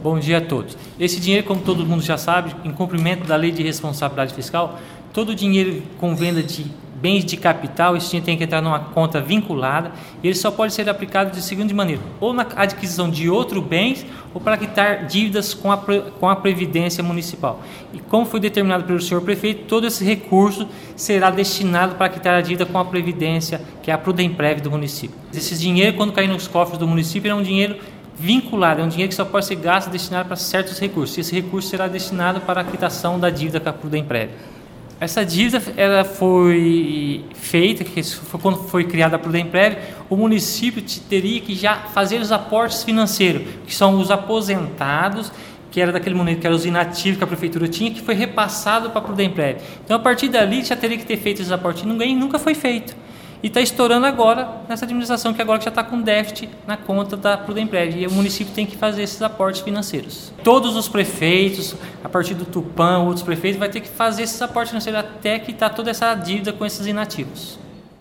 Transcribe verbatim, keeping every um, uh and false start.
Bom dia a todos. Esse dinheiro, como todo mundo já sabe, em cumprimento da Lei de Responsabilidade Fiscal, todo o dinheiro com venda de bens de capital, esse dinheiro tem que entrar numa conta vinculada e ele só pode ser aplicado de seguinte maneira: ou na adquisição de outros bens ou para quitar dívidas com a, com a Previdência Municipal. E como foi determinado pelo senhor prefeito, todo esse recurso será destinado para quitar a dívida com a Previdência, que é a Prudemprev do município. Esse dinheiro, quando cair nos cofres do município, é um dinheiro vinculado, é um dinheiro que só pode ser gasto e destinado para certos recursos. E esse recurso será destinado para a quitação da dívida com a Prudemprev. Essa dívida ela foi feita, que foi quando foi criada a Prudemprev, o município teria que já fazer os aportes financeiros, que são os aposentados, que era daquele momento que eram os inativos que a prefeitura tinha, que foi repassado para a Prudemprev. Então, a partir dali, já teria que ter feito esses aportes, ninguém nunca foi feito. E está estourando agora nessa administração, que agora já está com déficit na conta da Prudemprev. E o município tem que fazer esses aportes financeiros. Todos os prefeitos, a partir do Tupã, outros prefeitos, vai ter que fazer esses aportes financeiros até quitar toda essa dívida com esses inativos.